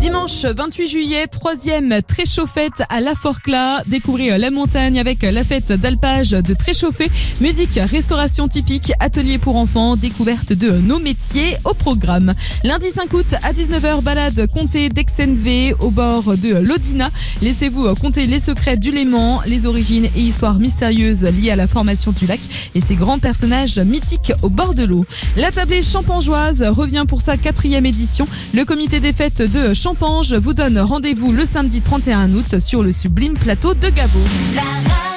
Dimanche 28 juillet, 3e Tréchauffette à La Forclaz. Découvrez la montagne avec la fête d'alpage de Tréchauffé. Musique, restauration typique, atelier pour enfants, découverte de nos métiers au programme. Lundi 5 août à 19h, balade comté d'Exenve au bord de l'Odina. Laissez-vous compter les secrets du Léman, les origines et histoires mystérieuses liées à la formation du lac et ses grands personnages mythiques au bord de l'eau. La tablée champangeoise revient pour sa 4e édition. Le comité des fêtes de Champange vous donne rendez-vous le samedi 31 août sur le sublime plateau de Gabo.